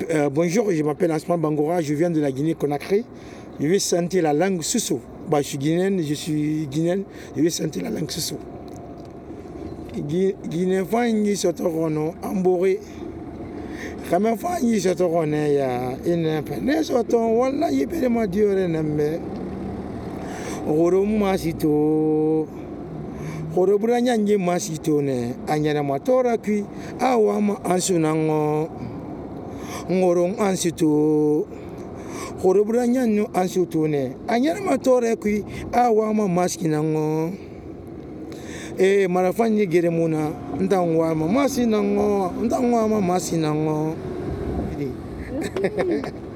Bonjour, je m'appelle Asman Bangora, je viens de la Guinée-Conakry. Je vais sentir la langue Sousso. Je suis guinéenne, je vais sentir la langue Sousso. Guinée fanyi sotorono ambori. Kama fanyi sotorone ya inepe. Ne soton wala yipere ma diore nambe. Oro masito. Oro buranya nje masito ne. Anyana matora kui awama ansunango. Ngorong ansito. Oro buranya no ansuto ne. Anyana matora kui awama maskinango. Marafani geremuna ndangwa mama sinango